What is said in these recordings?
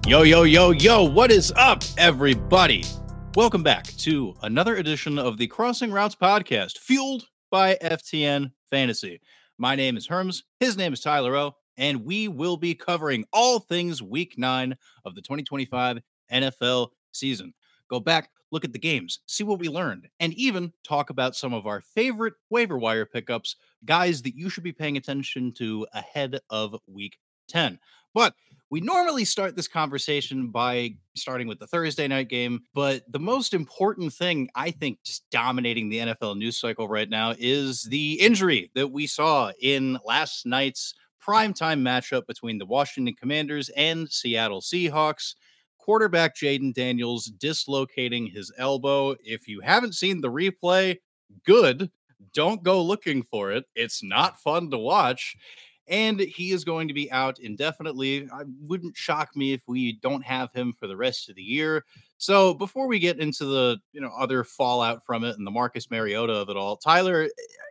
Yo, yo, yo, yo, what is up, everybody? Welcome back to another edition of the Crossing Routes podcast, fueled by FTN Fantasy. My name is Herms, his name is Tyler O, and we will be covering all things Week 9 of the 2025 NFL season. Go back, look at the games, see what we learned, and even talk about some of our favorite waiver wire pickups, guys that you should be paying attention to ahead of Week 10. But we normally start this conversation by starting with the Thursday night game, but the most important thing, I think, just dominating the NFL news cycle right now is the injury that we saw in last night's primetime matchup between the Washington Commanders and Seattle Seahawks. Quarterback Jaden Daniels dislocating his elbow. If you haven't seen the replay, good. Don't go looking for it. It's not fun to watch, and he is going to be out indefinitely. I wouldn't shock me if we don't have him for the rest of the year. So before we get into the other fallout from it and the Marcus Mariota of it all, Tyler,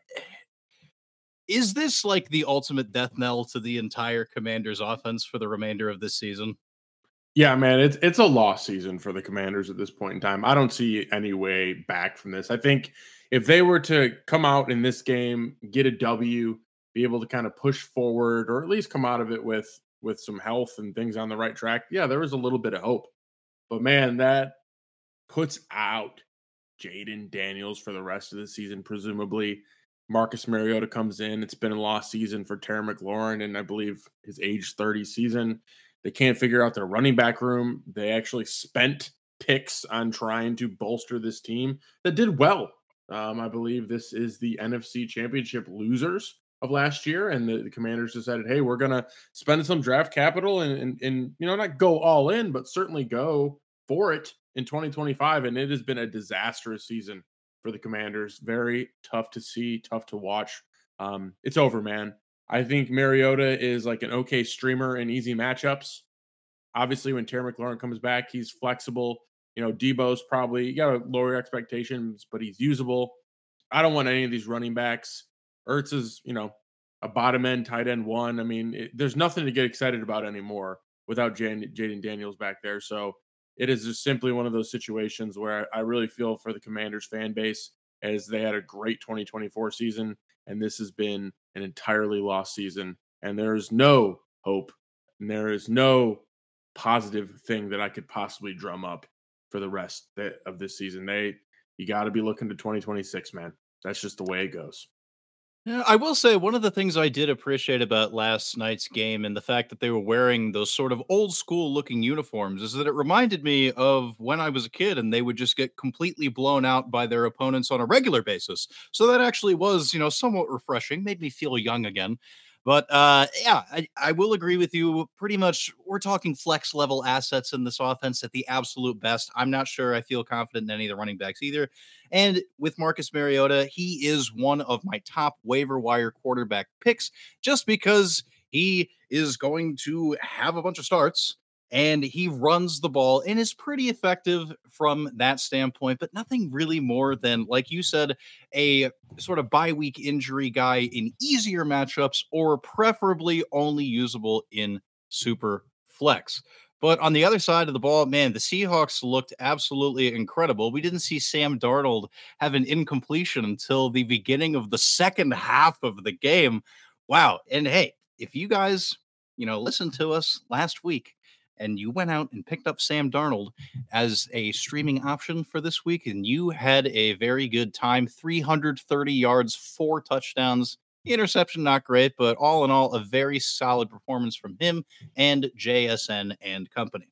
is this like the ultimate death knell to the entire Commanders offense for the remainder of this season? Yeah, man, it's a lost season for the Commanders at this point in time. I don't see any way back from this. I think if they were to come out in this game, get a W, be able to kind of push forward, or at least come out of it with some health and things on the right track, yeah, there was a little bit of hope. But man, that puts out Jaden Daniels for the rest of the season, presumably. Marcus Mariota comes in. It's been a lost season for Terry McLaurin, and I believe his age 30 season. They can't figure out their running back room. They actually spent picks on trying to bolster this team that did well. I believe this is the NFC Championship losers of last year, and the Commanders decided, hey, we're going to spend some draft capital and not go all in, but certainly go for it in 2025. And it has been a disastrous season for the Commanders. Very tough to see, tough to watch. It's over, man. I think Mariota is like an okay streamer in easy matchups. Obviously, when Terry McLaurin comes back, he's flexible. Debo's probably, you got to lower your expectations, but he's usable. I don't want any of these running backs. Ertz is, a bottom end, tight end one. I mean, there's nothing to get excited about anymore without Jaden Daniels back there. So it is just simply one of those situations where I really feel for the Commanders fan base, as they had a great 2024 season, and this has been an entirely lost season. And there is no hope, and there is no positive thing that I could possibly drum up for the rest of this season. You got to be looking to 2026, man. That's just the way it goes. Yeah, I will say one of the things I did appreciate about last night's game and the fact that they were wearing those sort of old school looking uniforms is that it reminded me of when I was a kid and they would just get completely blown out by their opponents on a regular basis. So that actually was, somewhat refreshing, made me feel young again. But yeah, I will agree with you. Pretty much, we're talking flex level assets in this offense at the absolute best. I'm not sure I feel confident in any of the running backs either. And with Marcus Mariota, he is one of my top waiver wire quarterback picks just because he is going to have a bunch of starts and he runs the ball and is pretty effective from that standpoint, but nothing really more than, like you said, a sort of bye week injury guy in easier matchups or preferably only usable in super flex. But on the other side of the ball, man, the Seahawks looked absolutely incredible. We didn't see Sam Darnold have an incompletion until the beginning of the second half of the game. Wow. And hey, if you guys, listened to us last week and you went out and picked up Sam Darnold as a streaming option for this week, and you had a very good time, 330 yards, 4 touchdowns, interception, not great, but all in all, a very solid performance from him and JSN and company.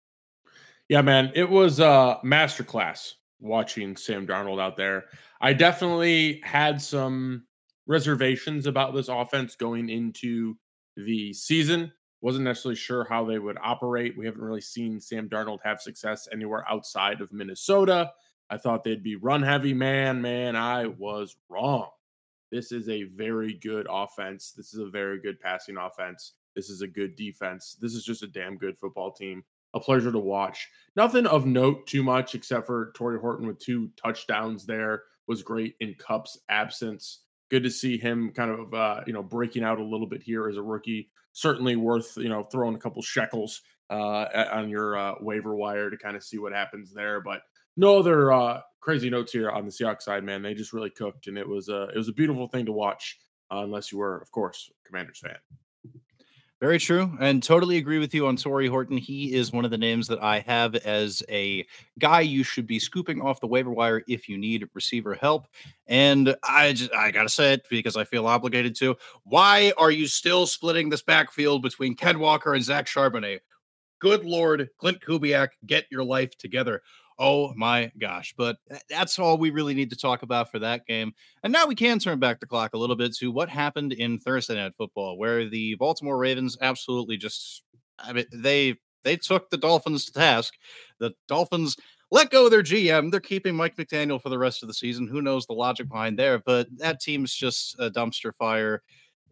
Yeah, man, it was a masterclass watching Sam Darnold out there. I definitely had some reservations about this offense going into the season. Wasn't necessarily sure how they would operate. We haven't really seen Sam Darnold have success anywhere outside of Minnesota. I thought they'd be run heavy. Man, I was wrong. This is a very good offense. This is a very good passing offense. This is a good defense. This is just a damn good football team. A pleasure to watch. Nothing of note too much except for Torrey Horton with 2 touchdowns there. Was great in Kupp's absence. good to see him kind of, breaking out a little bit here as a rookie. Certainly worth, throwing a couple shekels on your waiver wire to kind of see what happens there. But no other crazy notes here on the Seahawks side, man. They just really cooked, and it was a beautiful thing to watch, unless you were, of course, a Commanders fan. Very true, and totally agree with you on Torrey Horton. He is one of the names that I have as a guy you should be scooping off the waiver wire if you need receiver help. And I gotta say it because I feel obligated to. Why are you still splitting this backfield between Ken Walker and Zach Charbonnet? Good Lord, Clint Kubiak, get your life together. Oh my gosh. But that's all we really need to talk about for that game. And now we can turn back the clock a little bit to what happened in Thursday Night Football, where the Baltimore Ravens absolutely just, I mean, they took the Dolphins to task. The Dolphins let go of their GM. They're keeping Mike McDaniel for the rest of the season. Who knows the logic behind there? But that team's just a dumpster fire.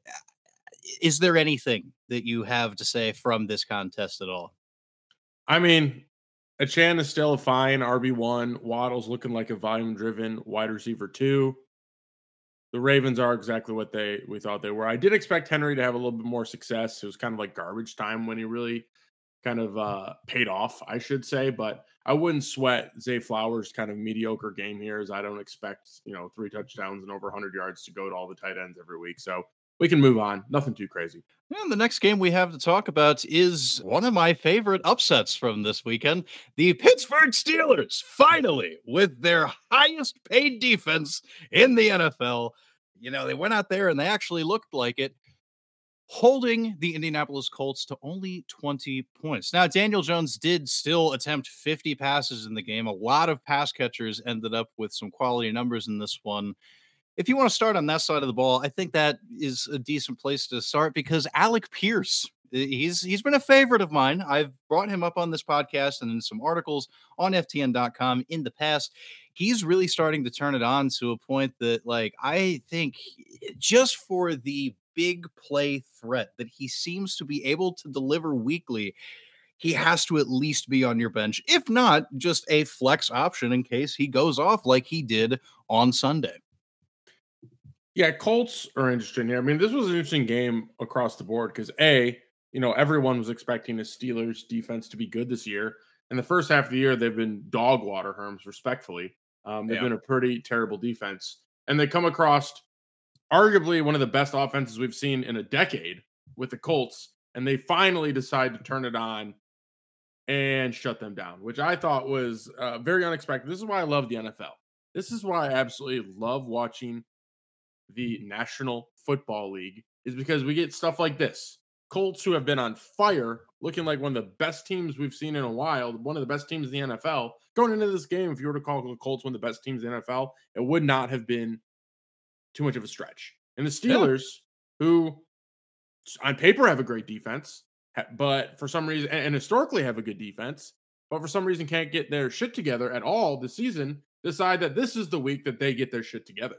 Is there anything that you have to say from this contest at all? I mean, Achan is still a fine RB1. Waddle's looking like a volume-driven wide receiver 2. The Ravens are exactly what we thought they were. I did expect Henry to have a little bit more success. It was kind of like garbage time when he really kind of paid off, I should say. But I wouldn't sweat Zay Flowers' kind of mediocre game here, as I don't expect 3 touchdowns and over 100 yards to go to all the tight ends every week. So we can move on. Nothing too crazy. And the next game we have to talk about is one of my favorite upsets from this weekend. The Pittsburgh Steelers, finally, with their highest paid defense in the NFL. They went out there and they actually looked like it, holding the Indianapolis Colts to only 20 points. Now, Daniel Jones did still attempt 50 passes in the game. A lot of pass catchers ended up with some quality numbers in this one. If you want to start on that side of the ball, I think that is a decent place to start because Alec Pierce, he's been a favorite of mine. I've brought him up on this podcast and in some articles on FTN.com in the past. He's really starting to turn it on to a point that, I think just for the big play threat that he seems to be able to deliver weekly, he has to at least be on your bench, if not just a flex option in case he goes off like he did on Sunday. Yeah, Colts are interesting here. I mean, this was an interesting game across the board because everyone was expecting the Steelers defense to be good this year. In the first half of the year, they've been dog water, Herms, respectfully. They've been a pretty terrible defense. And they come across arguably one of the best offenses we've seen in a decade with the Colts. And they finally decide to turn it on and shut them down, which I thought was very unexpected. This is why I love the NFL. This is why I absolutely love watching the National Football League, is because we get stuff like this. Colts, who have been on fire, looking like one of the best teams we've seen in a while, one of the best teams in the NFL. Going into this game, if you were to call the Colts one of the best teams in the NFL, it would not have been too much of a stretch. And the Steelers, who on paper have a great defense, but for some reason, and historically have a good defense, but for some reason can't get their shit together at all this season, decide that this is the week that they get their shit together.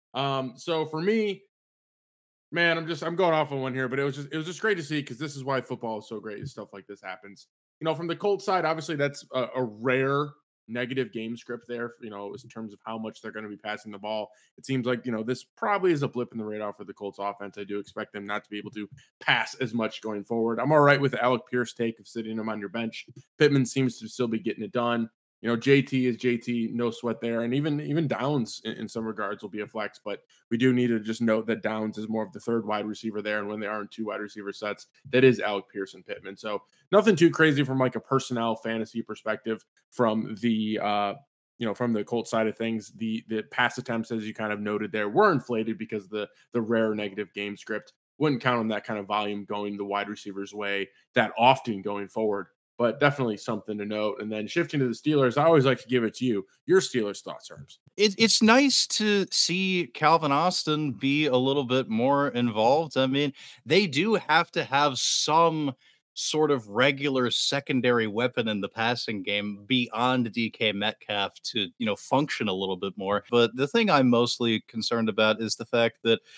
So for me, man, I'm going off on one here, but it was just great to see because this is why football is so great. Stuff like this happens. From the Colts side, obviously that's a rare negative game script there. In terms of how much they're going to be passing the ball. It seems like this probably is a blip in the radar for the Colts offense. I do expect them not to be able to pass as much going forward. I'm all right with the Alec Pierce take of sitting him on your bench. Pittman seems to still be getting it done. JT is JT, no sweat there. And even Downs in some regards will be a flex, but we do need to just note that Downs is more of the third wide receiver there. And when they are in 2 wide receiver sets, that is Alec Pierce and Pittman. So nothing too crazy from like a personnel fantasy perspective from the, from the Colts side of things. The pass attempts, as you kind of noted there, were inflated because of the rare negative game script. Wouldn't count on that kind of volume going the wide receivers' way that often going forward. But definitely something to note. And then shifting to the Steelers, I always like to give it to you. Your Steelers thoughts, Herms. It's nice to see Calvin Austin be a little bit more involved. I mean, they do have to have some sort of regular secondary weapon in the passing game beyond DK Metcalf to, function a little bit more. But the thing I'm mostly concerned about is the fact that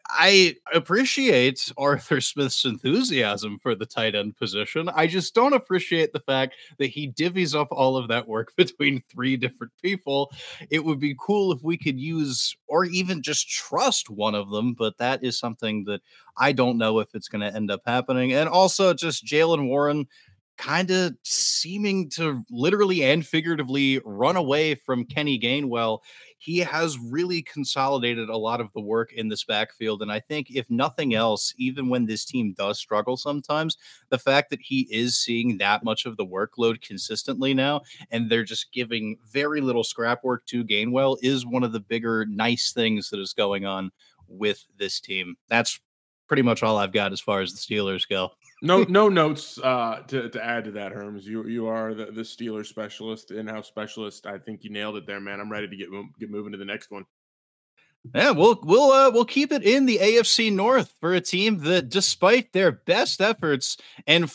I appreciate Arthur Smith's enthusiasm for the tight end position. I just don't appreciate the fact that he divvies up all of that work between three different people. It would be cool if we could use or even just trust one of them, but that is something that I don't know if it's going to end up happening. And also, just Jalen Warren kind of seeming to literally and figuratively run away from Kenny Gainwell. He has really consolidated a lot of the work in this backfield. And I think, if nothing else, even when this team does struggle sometimes, the fact that he is seeing that much of the workload consistently now, and they're just giving very little scrap work to Gainwell, is one of the bigger nice things that is going on with this team. That's pretty much all I've got as far as the Steelers go. No notes to add to that, Herms. You are the Steelers specialist, in-house specialist. I think you nailed it there, man. I'm ready to get moving to the next one. Yeah, we'll keep it in the AFC North for a team that, despite their best efforts and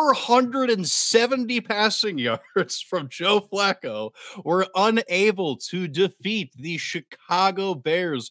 470 passing yards from Joe Flacco, were unable to defeat the Chicago Bears.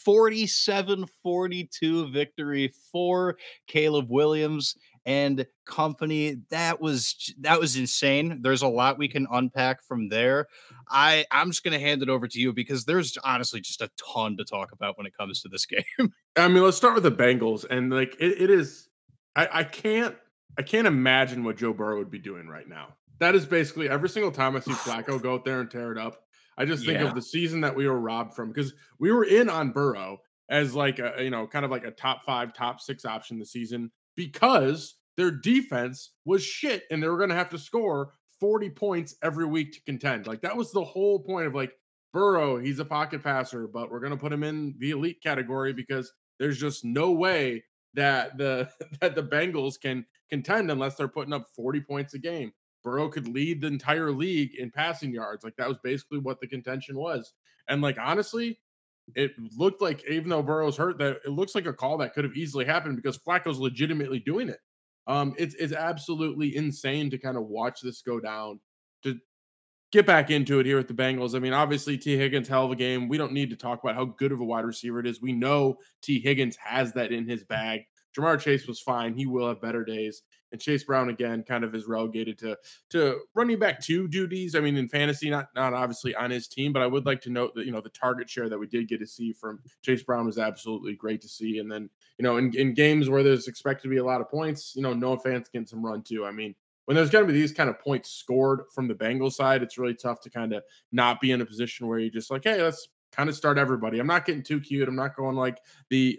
47-42 victory for Caleb Williams and company. That was insane. There's a lot we can unpack from there. I'm just going to hand it over to you because there's honestly just a ton to talk about when it comes to this game. I mean, let's start with the Bengals, and like it is. I can't imagine what Joe Burrow would be doing right now. That is basically every single time I see Flacco go out there and tear it up. I just think of the season that we were robbed from, because we were in on Burrow as like a, kind of like a top 5, top 6 option this season, because their defense was shit and they were going to have to score 40 points every week to contend. Like, that was the whole point of like Burrow. He's a pocket passer, but we're going to put him in the elite category because there's just no way that the that the Bengals can contend unless they're putting up 40 points a game. Burrow could lead the entire league in passing yards. Like, that was basically what the contention was. And like, honestly, it looked like, even though Burrow's hurt, that it looks like a call that could have easily happened because Flacco's legitimately doing it. It's absolutely insane to kind of watch this go down. To get back into it here with the Bengals, I mean, obviously T. Higgins, hell of a game. We don't need to talk about how good of a wide receiver it is. We know T. Higgins has that in his bag. Ja'Marr Chase was fine. He will have better days. And Chase Brown, again, kind of is relegated to running back 2 duties. I mean, in fantasy, not obviously on his team, but I would like to note that, the target share that we did get to see from Chase Brown was absolutely great to see. And then, in games where there's expected to be a lot of points, Noah Fant's getting some run too. I mean, when there's going to be these kind of points scored from the Bengals side, it's really tough to kind of not be in a position where you're just like, hey, let's kind of start everybody. I'm not getting too cute. I'm not going like the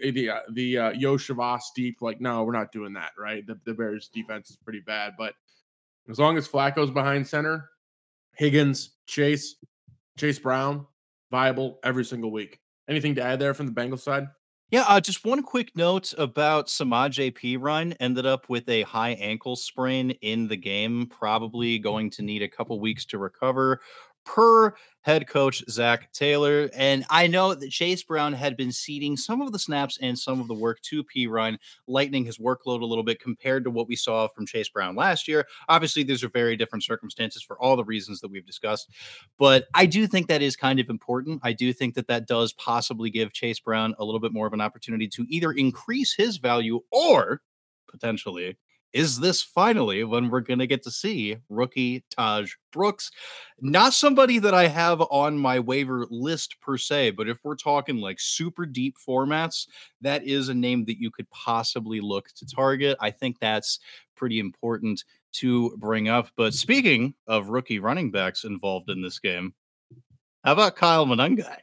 Yo Shavas deep. Like, no, we're not doing that, right? The Bears defense is pretty bad, but as long as Flacco's behind center, Higgins, Chase Brown, viable every single week. Anything to add there from the Bengals side? Yeah, just one quick note about Samaje Perine. Ended up with a high ankle sprain in the game, probably going to need a couple weeks to recover, per head coach Zach Taylor. And I know that Chase Brown had been ceding some of the snaps and some of the work to Perine, lightening his workload a little bit compared to what we saw from Chase Brown last year. Obviously, these are very different circumstances for all the reasons that we've discussed. But I do think that is kind of important. I do think that that does possibly give Chase Brown a little bit more of an opportunity to either increase his value or potentially, is this finally when we're going to get to see rookie Taj Brooks? Not somebody that I have on my waiver list per se, but if we're talking like super deep formats, that is a name that you could possibly look to target. I think that's pretty important to bring up. But speaking of rookie running backs involved in this game, how about Kyle Monangai?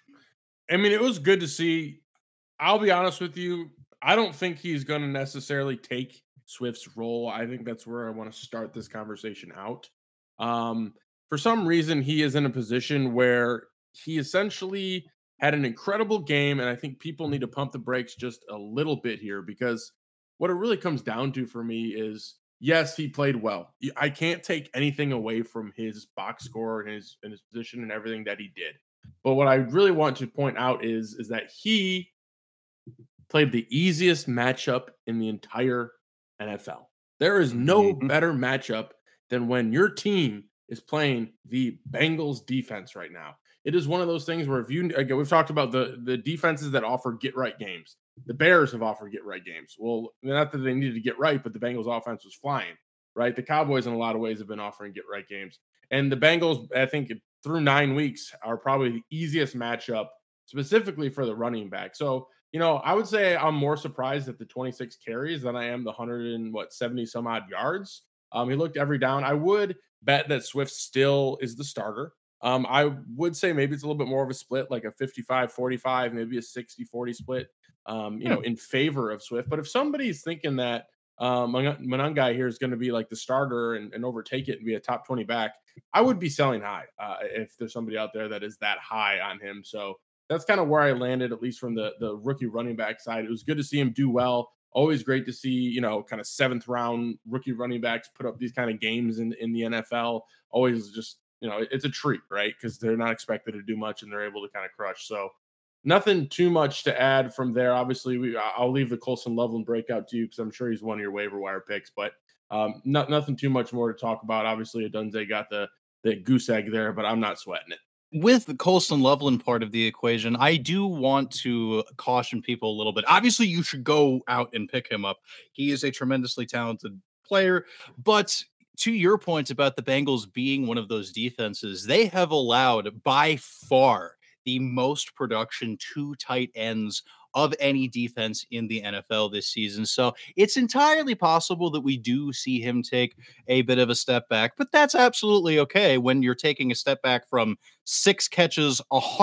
I mean, it was good to see. I'll be honest with you. I don't think he's going to necessarily take Swift's role. I think that's where I want to start this conversation out. For some reason, he is in a position where he essentially had an incredible game, and I think people need to pump the brakes just a little bit here, because what it really comes down to for me is, yes, he played well. I can't take anything away from his box score and his position and everything that he did. But what I really want to point out is that he played the easiest matchup in the entire NFL. There is no better matchup than when your team is playing the Bengals defense right now. It is one of those things where, if you, again, we've talked about the defenses that offer get right games. The Bears have offered get right games. Well, not that they needed to get right, but the Bengals offense was flying, right? The Cowboys in a lot of ways have been offering get right games. And the Bengals, I think through 9 weeks, are probably the easiest matchup specifically for the running back. So, I would say I'm more surprised at the 26 carries than I am the 70 some odd yards. He looked every down. I would bet that Swift still is the starter. I would say maybe it's a little bit more of a split, like a 55-45, maybe a 60-40 split, in favor of Swift. But if somebody's thinking that Monangai here is going to be like the starter and overtake it and be a top 20 back, I would be selling high if there's somebody out there that is that high on him. So that's kind of where I landed, at least from the rookie running back side. It was good to see him do well. Always great to see, kind of 7th round rookie running backs put up these kind of games in the NFL. Always just, it's a treat, right? Because they're not expected to do much and they're able to kind of crush. So nothing too much to add from there. Obviously, I'll leave the Colston Loveland breakout to you because I'm sure he's one of your waiver wire picks, but nothing too much more to talk about. Obviously, Adunze got the goose egg there, but I'm not sweating it. With the Colston Loveland part of the equation, I do want to caution people a little bit. Obviously, you should go out and pick him up. He is a tremendously talented player, but to your point about the Bengals being one of those defenses, they have allowed by far the most production to tight ends of any defense in the NFL this season. So it's entirely possible that we do see him take a bit of a step back, but that's absolutely okay when you're taking a step back from 6 catches,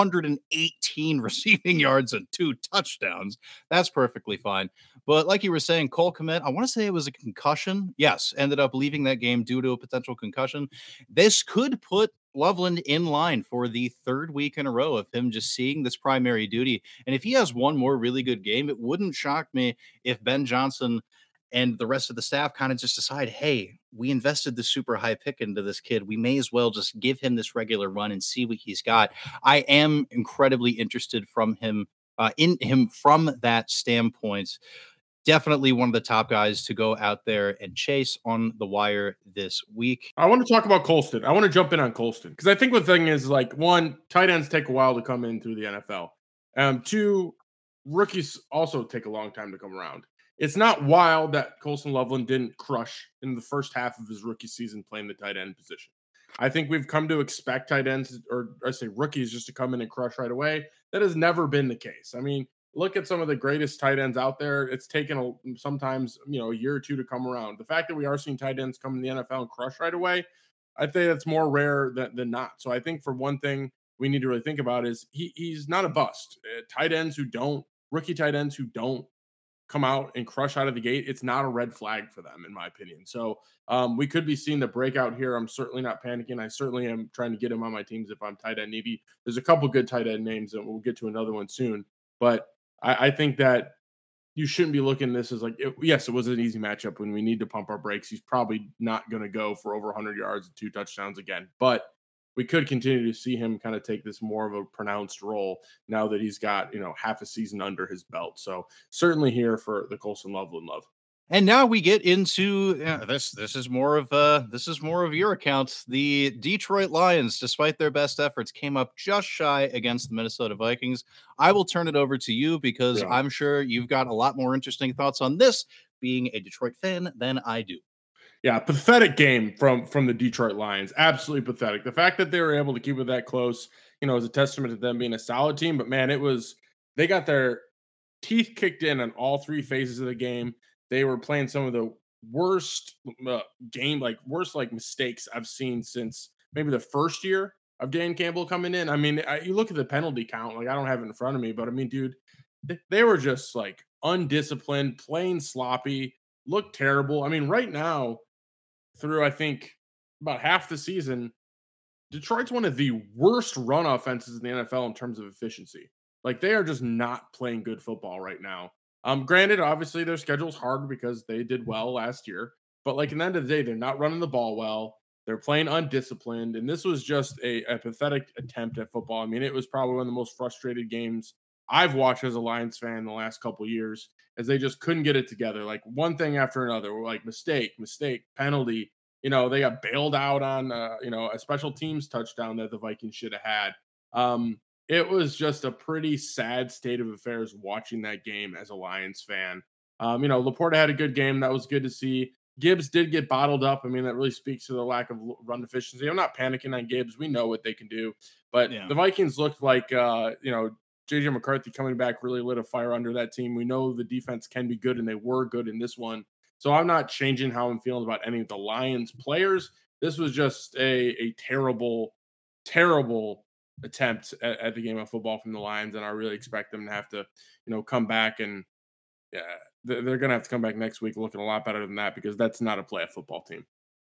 118 receiving yards, and 2 touchdowns. That's perfectly fine. But like you were saying, Cole Kmet, I want to say it was a concussion. Yes, ended up leaving that game due to a potential concussion. This could put Loveland in line for the 3rd week in a row of him just seeing this primary duty. And if he has one more really good game, it wouldn't shock me if Ben Johnson and the rest of the staff kind of just decide, hey, we invested the super high pick into this kid. We may as well just give him this regular run and see what he's got. I am incredibly interested in him from that standpoint. Definitely one of the top guys to go out there and chase on the wire this week. I want to talk about Colston. I want to jump in on Colston because I think the thing is, like, one, tight ends take a while to come in through the NFL. 2, rookies also take a long time to come around. It's not wild that Colston Loveland didn't crush in the first half of his rookie season playing the tight end position. I think we've come to expect tight ends, or I say rookies, just to come in and crush right away. That has never been the case. I mean, look at some of the greatest tight ends out there. It's taken sometimes a year or two to come around. The fact that we are seeing tight ends come in the NFL and crush right away, I think that's more rare than not. So I think for one thing we need to really think about is he's not a bust. Rookie tight ends who don't come out and crush out of the gate, it's not a red flag for them, in my opinion. So we could be seeing the breakout here. I'm certainly not panicking. I certainly am trying to get him on my teams if I'm tight end needy. There's a couple good tight end names, and we'll get to another one soon. But I think that you shouldn't be looking at this as like, yes, it was an easy matchup when we need to pump our brakes. He's probably not going to go for over 100 yards and 2 touchdowns again. But we could continue to see him kind of take this more of a pronounced role now that he's got, half a season under his belt. So certainly here for the Colston Loveland love. And now we get into this. This is more of your account. The Detroit Lions, despite their best efforts, came up just shy against the Minnesota Vikings. I will turn it over to you because I'm sure you've got a lot more interesting thoughts on this, being a Detroit fan, than I do. Yeah, pathetic game from the Detroit Lions. Absolutely pathetic. The fact that they were able to keep it that close, is a testament to them being a solid team. But man, they got their teeth kicked in on all 3 phases of the game. They were playing some of the worst worst mistakes I've seen since maybe the first year of Dan Campbell coming in. I mean, you look at the penalty count, like I don't have it in front of me, but I mean, dude, they were just like undisciplined, plain sloppy, looked terrible. I mean, right now, through I think about half the season, Detroit's one of the worst run offenses in the NFL in terms of efficiency. Like they are just not playing good football right now. Granted, obviously their schedule's hard because they did well last year, but like in the end of the day, they're not running the ball well. They're playing undisciplined, and this was just a pathetic attempt at football. I mean, it was probably one of the most frustrated games I've watched as a Lions fan in the last couple of years, as they just couldn't get it together. Like one thing after another, like mistake, penalty. They got bailed out on a special teams touchdown that the Vikings should have had. it was just a pretty sad state of affairs watching that game as a Lions fan. Laporta had a good game. That was good to see. Gibbs did get bottled up. I mean, that really speaks to the lack of run efficiency. I'm not panicking on Gibbs. We know what they can do. But Yeah. the Vikings looked like, JJ McCarthy coming back really lit a fire under that team. We know the defense can be good, and they were good in this one. So I'm not changing how I'm feeling about any of the Lions players. This was just a terrible, terrible attempt at the game of football from the Lions, and I really expect them to have to, come back and yeah, they're going to have to come back next week looking a lot better than that because that's not a playoff football team.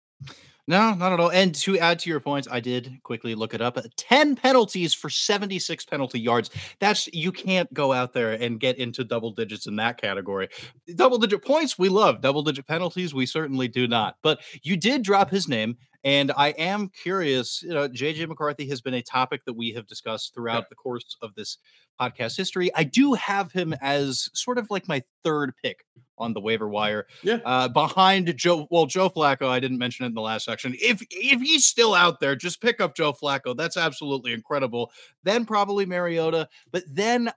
No, not at all. And to add to your points, I did quickly look it up. 10 penalties for 76 penalty yards. You can't go out there and get into double digits in that category. Double digit points, we love. Double digit penalties, we certainly do not. But you did drop his name. And I am curious, JJ McCarthy has been a topic that we have discussed throughout the course of this podcast history. I do have him as sort of like my third pick on the waiver wire. Yeah. Behind Joe Flacco. I didn't mention it in the last section. If he's still out there, just pick up Joe Flacco. That's absolutely incredible. Then probably Mariota. But then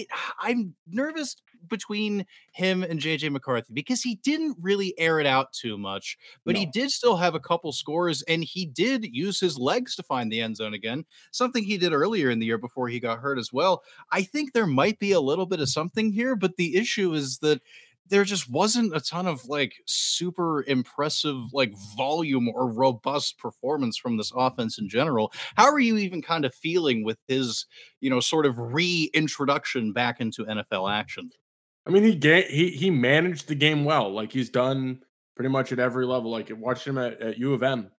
I'm nervous between him and JJ McCarthy because he didn't really air it out too much, but he did still have a couple scores and he did use his legs to find the end zone again, something he did earlier in the year before he got hurt as well. I think there might be a little bit of something here, but the issue is that there just wasn't a ton of like super impressive like volume or robust performance from this offense in general. How are you even kind of feeling with his, sort of reintroduction back into NFL action? I mean, he managed the game well, like he's done pretty much at every level. Like watched him at U of M.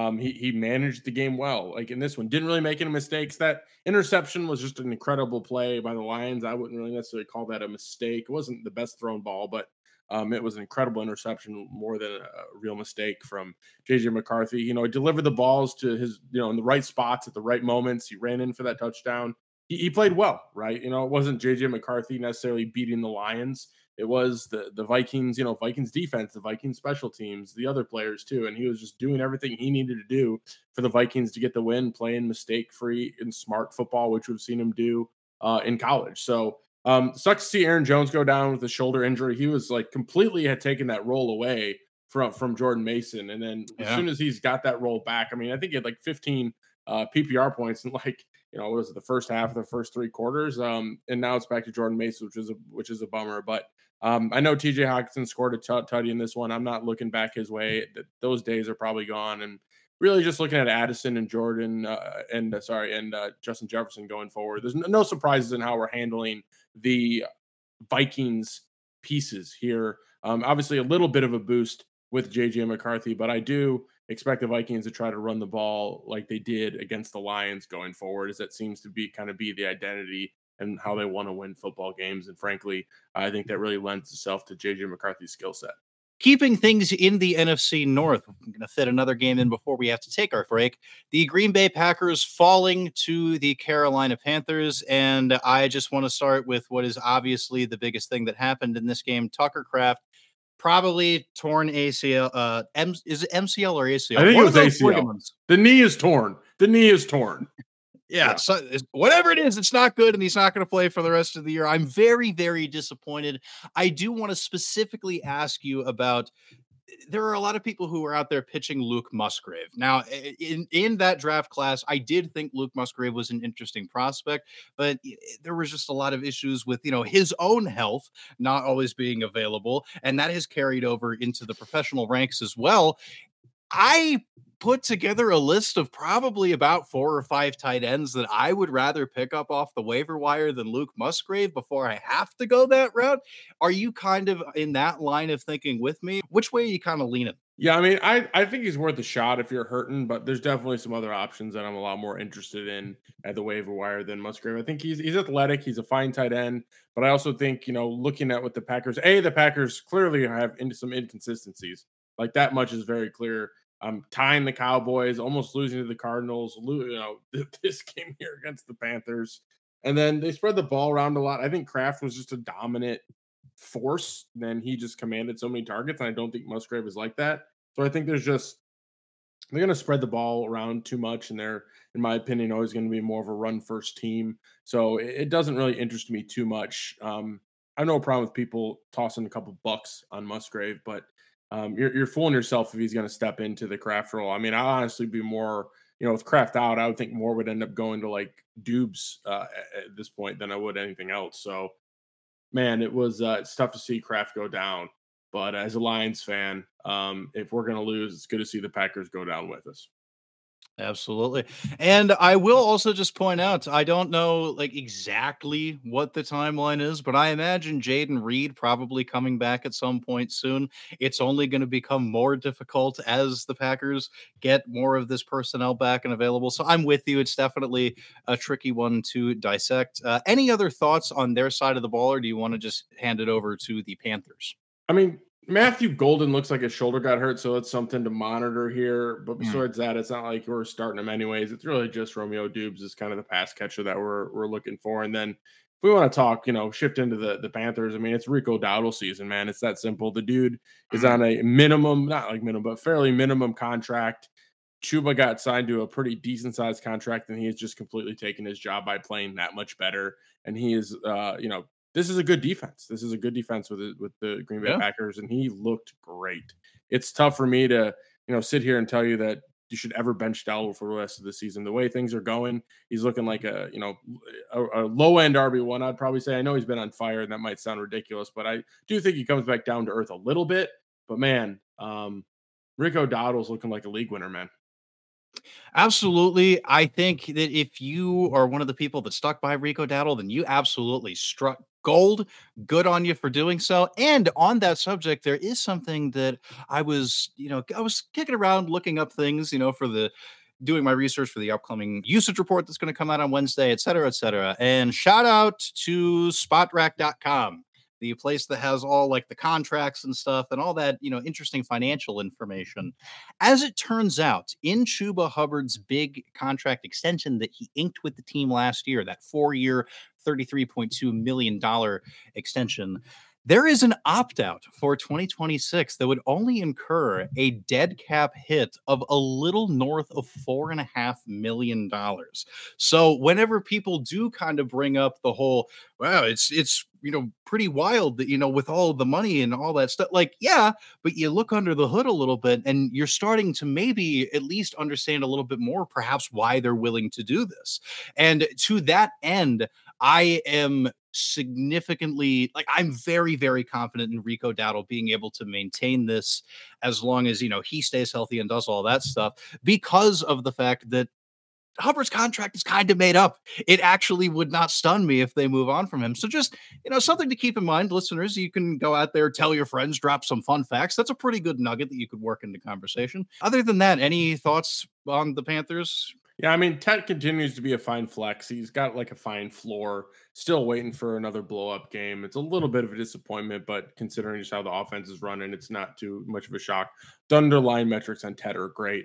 He managed the game well. Like in this one, didn't really make any mistakes. That interception was just an incredible play by the Lions. I wouldn't really necessarily call that a mistake. It wasn't the best thrown ball, but it was an incredible interception, more than a real mistake from JJ McCarthy. He delivered the balls to his, in the right spots at the right moments. He ran in for that touchdown. He played well, right? It wasn't JJ McCarthy necessarily beating the Lions. It was the Vikings, Vikings defense, the Vikings special teams, the other players too. And he was just doing everything he needed to do for the Vikings to get the win, playing mistake-free and smart football, which we've seen him do in college. So sucks to see Aaron Jones go down with a shoulder injury. He was like completely had taken that role away from Jordan Mason. And then as soon as he's got that role back, I mean, I think he had like 15 PPR points and like, what was it, the first half of the first three quarters. And now it's back to Jordan Mason, which is a bummer. But I know TJ Hockenson scored a tutty in this one. I'm not looking back his way. Those days are probably gone. And really just looking at Addison and Jordan and Justin Jefferson going forward. There's no surprises in how we're handling the Vikings pieces here. Obviously a little bit of a boost with JJ McCarthy, but I do expect the Vikings to try to run the ball like they did against the Lions going forward, as that seems to be the identity and how they want to win football games. And frankly, I think that really lends itself to JJ McCarthy's skill set. Keeping things in the NFC North, I'm going to fit another game in before we have to take our break. The Green Bay Packers falling to the Carolina Panthers. And I just want to start with what is obviously the biggest thing that happened in this game. Tucker Kraft, probably torn ACL. Is it MCL or ACL? I think it was ACL. Ligaments. The knee is torn. Yeah. So whatever it is, it's not good, and he's not going to play for the rest of the year. I'm very, very disappointed. I do want to specifically ask you about. There are a lot of people who are out there pitching Luke Musgrave. Now, in that draft class, I did think Luke Musgrave was an interesting prospect, but there was just a lot of issues with, his own health not always being available, and that has carried over into the professional ranks as well. I put together a list of probably about 4 or 5 tight ends that I would rather pick up off the waiver wire than Luke Musgrave before I have to go that route. Are you kind of in that line of thinking with me? Which way are you kind of leaning? Yeah, I mean, I think he's worth a shot if you're hurting, but there's definitely some other options that I'm a lot more interested in at the waiver wire than Musgrave. I think he's athletic, he's a fine tight end, but I also think, looking at what the Packers clearly have into some inconsistencies. Like that much is very clear. Tying the Cowboys, almost losing to the Cardinals, this game here against the Panthers. And then they spread the ball around a lot. I think Kraft was just a dominant force. Then he just commanded so many targets, and I don't think Musgrave is like that. So I think there's just they're going to spread the ball around too much, and they're, in my opinion, always going to be more of a run first team. So it doesn't really interest me too much. I have no problem with people tossing a couple bucks on Musgrave, but you're fooling yourself if he's going to step into the Kraft role. I mean, I'd honestly be more, with Kraft out, I would think more would end up going to like Dubes at this point than I would anything else. So, man, it's tough to see Kraft go down. But as a Lions fan, if we're going to lose, it's good to see the Packers go down with us. Absolutely. And I will also just point out, I don't know like exactly what the timeline is, but I imagine Jaden Reed probably coming back at some point soon. It's only going to become more difficult as the Packers get more of this personnel back and available. So I'm with you. It's definitely a tricky one to dissect. Any other thoughts on their side of the ball, or do you want to just hand it over to the Panthers? I mean, Matthew Golden looks like his shoulder got hurt, so it's something to monitor here. But besides that, it's not like we're starting him anyways. It's really just Romeo Dubes is kind of the pass catcher that we're looking for. And then if we want to talk, shift into the Panthers, I mean, it's Rico Dowdle season, man. It's that simple. The dude is on a minimum, not like minimum, but fairly minimum contract. Chuba got signed to a pretty decent sized contract, and he has just completely taken his job by playing that much better. And he is, this is a good defense. This is a good defense with the Green Bay Packers, and he looked great. It's tough for me to, sit here and tell you that you should ever bench Dowdle for the rest of the season. The way things are going, he's looking like a low-end RB1, I'd probably say. I know he's been on fire, and that might sound ridiculous, but I do think he comes back down to earth a little bit. But, man, Rico Dowdle's looking like a league winner, man. Absolutely. I think that if you are one of the people that stuck by Rico Dowdle, then you absolutely struck gold. Good on you for doing so. And on that subject, there is something that I was kicking around looking up things, for doing my research for the upcoming usage report that's going to come out on Wednesday, et cetera, et cetera. And shout out to spotrac.com. The place that has all like the contracts and stuff and all that, interesting financial information. As it turns out, in Chuba Hubbard's big contract extension that he inked with the team last year, that 4-year, $33.2 million extension, there is an opt-out for 2026 that would only incur a dead cap hit of a little north of $4.5 million. So whenever people do kind of bring up the whole, wow, it's pretty wild that, with all the money and all that stuff, like, yeah, but you look under the hood a little bit and you're starting to maybe at least understand a little bit more, perhaps why they're willing to do this. And to that end, I am significantly, I'm very, very confident in Rico Dowdle being able to maintain this as long as, he stays healthy and does all that stuff, because of the fact that Hubbard's contract is kind of made up. It actually would not stun me if they move on from him. So just, something to keep in mind, listeners. You can go out there, tell your friends, drop some fun facts. That's a pretty good nugget that you could work into conversation. Other than that, any thoughts on the Panthers? Yeah, I mean, Ted continues to be a fine flex. He's got like a fine floor. Still waiting for another blow-up game. It's a little bit of a disappointment, but considering just how the offense is running, it's not too much of a shock. The underlying metrics on Ted are great.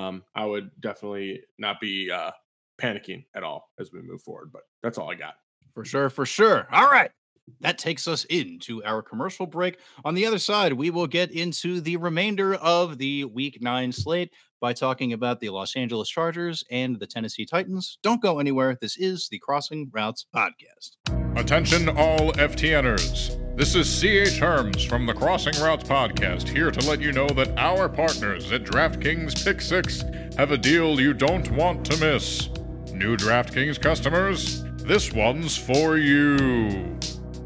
I would definitely not be panicking at all as we move forward, but that's all I got. For sure. All right. That takes us into our commercial break. On the other side, we will get into the remainder of the Week 9 slate by talking about the Los Angeles Chargers and the Tennessee Titans. Don't go anywhere. This is the Crossing Routes Podcast. Attention all FTNers. This is CH Herms from the Crossing Routes Podcast, here to let you know that our partners at DraftKings Pick 6 have a deal you don't want to miss. New DraftKings customers, this one's for you.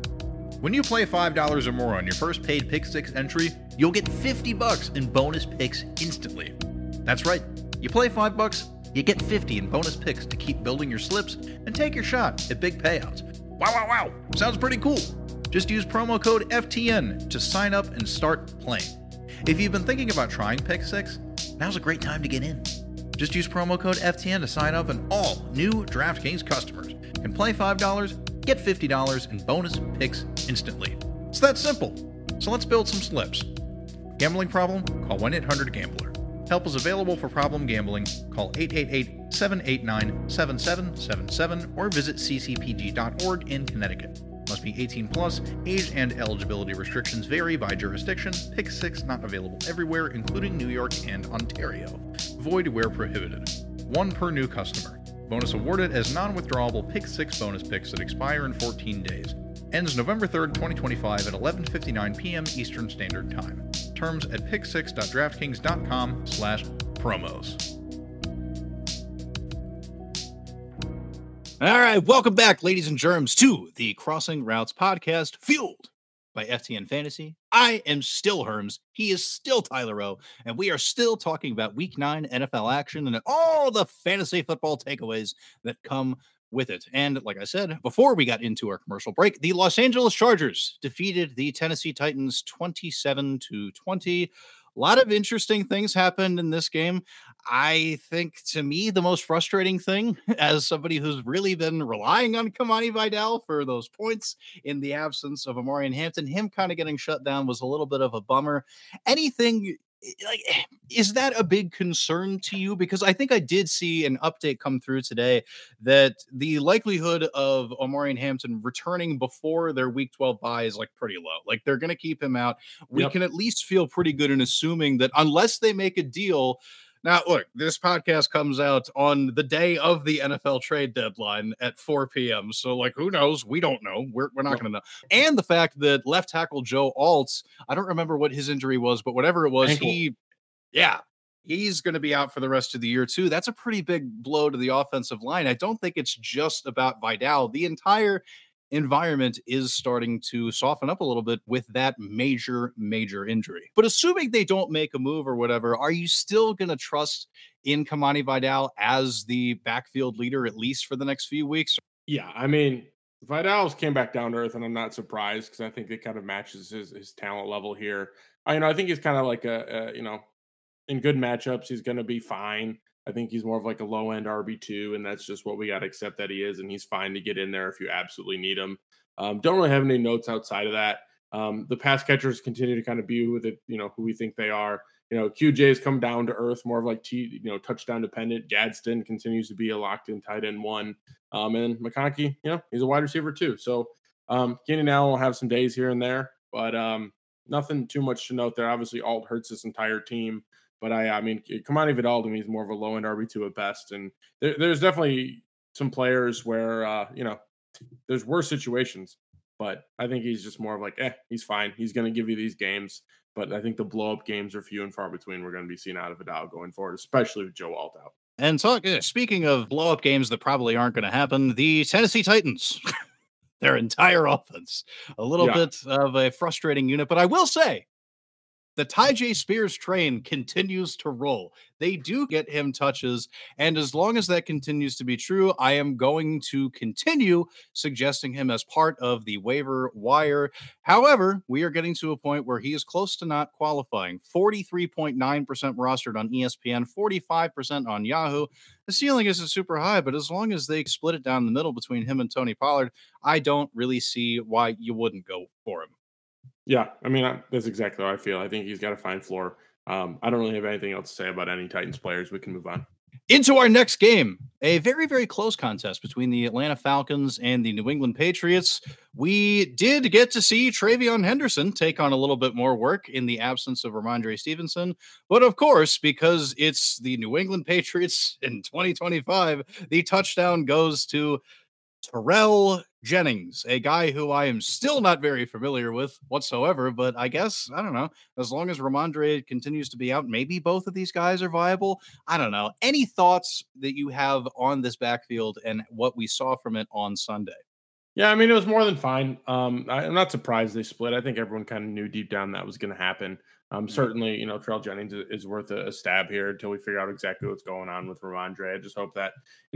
When you play $5 or more on your first paid Pick 6 entry, you'll get $50 in bonus picks instantly. That's right. You play $5, you get 50 in bonus picks to keep building your slips and take your shot at big payouts. Wow. Sounds pretty cool. Just use promo code FTN to sign up and start playing. If you've been thinking about trying Pick 6, now's a great time to get in. Just use promo code FTN to sign up, and all new DraftKings customers can play $5, get $50 in bonus picks instantly. It's that simple. So let's build some slips. Gambling problem? Call 1-800-GAMBLER. Help is available for problem gambling. Call 888-789-7777 or visit ccpg.org in Connecticut. Must be 18 plus. Age and eligibility restrictions vary by jurisdiction. Pick 6 not available everywhere, including New York and Ontario. Void where prohibited. 1 per new customer. Bonus awarded as non-withdrawable Pick 6 bonus picks that expire in 14 days. Ends November 3rd, 2025 at 11:59 p.m. Eastern Standard Time. Terms at pick6.draftkings.com/promos. All right, welcome back, ladies and germs, to the Crossing Routes podcast, fueled by FTN Fantasy. I am still Herms. He is still Tyler O, and we are still talking about Week 9 NFL action and all the fantasy football takeaways that come with it. And like I said, before we got into our commercial break, the Los Angeles Chargers defeated the Tennessee Titans 27-20. A lot of interesting things happened in this game. I think, to me, the most frustrating thing, as somebody who's really been relying on Kamani Vidal for those points in the absence of Amarian Hampton, him kind of getting shut down was a little bit of a bummer. Anything like, is that a big concern to you? Because I think I did see an update come through today that the likelihood of Amarian Hampton returning before their Week 12 bye is like pretty low. Like, they're going to keep him out. We can at least feel pretty good in assuming that unless they make a deal. Now, look, this podcast comes out on the day of the NFL trade deadline at 4 p.m. So, like, who knows? We don't know. We're not going to know. And the fact that left tackle Joe Alt, I don't remember what his injury was, but whatever it was, he's going to be out for the rest of the year, too. That's a pretty big blow to the offensive line. I don't think it's just about Vidal. The entire environment is starting to soften up a little bit with that major injury. But assuming they don't make a move or whatever, are you still going to trust in Kamani Vidal as the backfield leader, at least for the next few weeks? Yeah, I mean, Vidal's came back down to earth, and I'm not surprised because I think it kind of matches his talent level here. I think he's kind of like in good matchups, he's going to be fine. I think he's more of like a low-end RB2, and that's just what we got to accept that he is, and he's fine to get in there if you absolutely need him. Don't really have any notes outside of that. The pass catchers continue to kind of be with it, who we think they are. QJ's come down to earth, more of like touchdown dependent. Gadsden continues to be a locked-in tight end 1. And McConkey, he's a wide receiver too. So Keenan Allen will have some days here and there, but nothing too much to note there. Obviously, Alt hurts this entire team. But I mean, Kamani Vidal to me is more of a low-end RB2 at best. And there's definitely some players where, there's worse situations. But I think he's just more of like, he's fine. He's going to give you these games. But I think the blow-up games are few and far between we're going to be seeing out of Vidal going forward, especially with Joe Alt out. And speaking of blow-up games that probably aren't going to happen, the Tennessee Titans, their entire offense, a little bit of a frustrating unit. But I will say, the Tyjae Spears train continues to roll. They do get him touches, and as long as that continues to be true, I am going to continue suggesting him as part of the waiver wire. However, we are getting to a point where he is close to not qualifying. 43.9% rostered on ESPN, 45% on Yahoo. The ceiling isn't super high, but as long as they split it down the middle between him and Tony Pollard, I don't really see why you wouldn't go for him. Yeah, I mean, that's exactly how I feel. I think he's got a fine floor. I don't really have anything else to say about any Titans players. We can move on. Into our next game, a very, very close contest between the Atlanta Falcons and the New England Patriots. We did get to see TreVeyon Henderson take on a little bit more work in the absence of Ramondre Stevenson. But of course, because it's the New England Patriots in 2025, the touchdown goes to Terrell Jennings, a guy who I am still not very familiar with whatsoever, but I guess, I don't know, as long as Ramondre continues to be out, maybe both of these guys are viable. I don't know. Any thoughts that you have on this backfield and what we saw from it on Sunday? Yeah, I mean, it was more than fine. I'm not surprised they split. I think everyone kind of knew deep down that was going to happen. Certainly, Terrell Jennings is worth a stab here until we figure out exactly what's going on with Ramondre. I just hope that,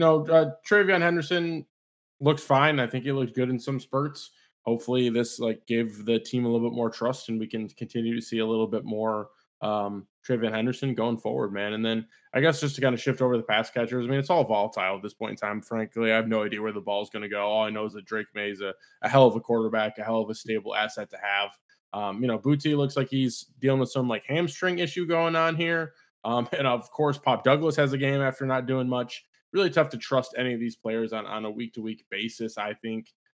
TreVeyon Henderson looks fine. I think he looked good in some spurts. Hopefully this gave the team a little bit more trust and we can continue to see a little bit more TreVeyon Henderson going forward, man. And then I guess just to kind of shift over the pass catchers, I mean, it's all volatile at this point in time. Frankly, I have no idea where the ball is going to go. All I know is that Drake May is a hell of a quarterback, a hell of a stable asset to have. Booty looks like he's dealing with some hamstring issue going on here. And of course, Pop Douglas has a game after not doing much. Really tough to trust any of these players on a week-to-week basis, I think.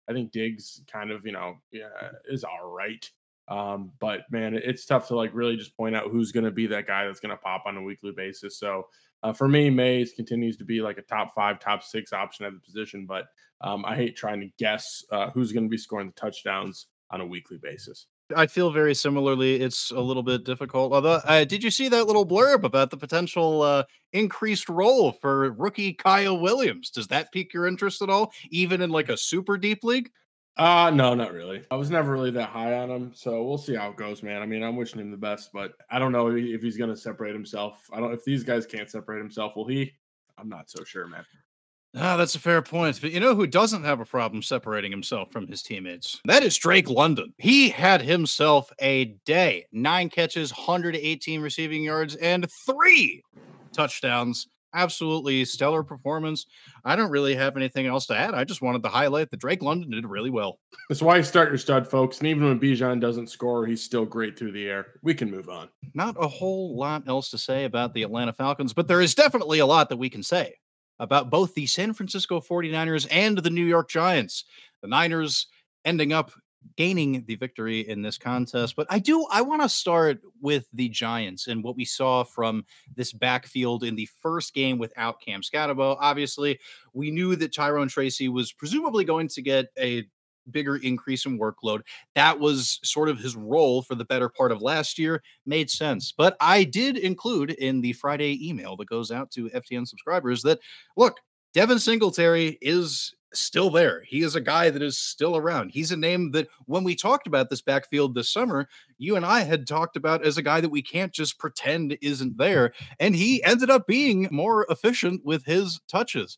I think Diggs kind of, is all right. But man, it's tough to like really just point out who's going to be that guy that's going to pop on a weekly basis. So for me, Mays continues to be like a top 5, top 6 option at the position, but I hate trying to guess who's going to be scoring the touchdowns on a weekly basis. I feel very similarly. It's a little bit difficult. Although, did you see that little blurb about the potential increased role for rookie Kyle Williams? Does that pique your interest at all, even in like a super deep league? No, not really. I was never really that high on him, so we'll see how it goes, man. I mean, I'm wishing him the best, but I don't know if he's going to separate himself. I don't. If these guys can't separate himself, will he? I'm not so sure, man. Ah, that's a fair point. But you know who doesn't have a problem separating himself from his teammates? That is Drake London. He had himself a day. 9 catches, 118 receiving yards, and 3 touchdowns. Absolutely stellar performance. I don't really have anything else to add. I just wanted to highlight that Drake London did really well. That's why you start your stud, folks. And even when Bijan doesn't score, he's still great through the air. We can move on. Not a whole lot else to say about the Atlanta Falcons, but there is definitely a lot that we can say about both the San Francisco 49ers and the New York Giants. The Niners ending up gaining the victory in this contest. But I want to start with the Giants and what we saw from this backfield in the first game without Cam Scatterbo. Obviously, we knew that Tyrone Tracy was presumably going to get a bigger increase in workload. That was sort of his role for the better part of last year. Made sense. But I did include in the Friday email that goes out to FTN subscribers that, look, Devin Singletary is still there. He is a guy that is still around. He's a name that when we talked about this backfield this summer, you and I had talked about as a guy that we can't just pretend isn't there. And he ended up being more efficient with his touches.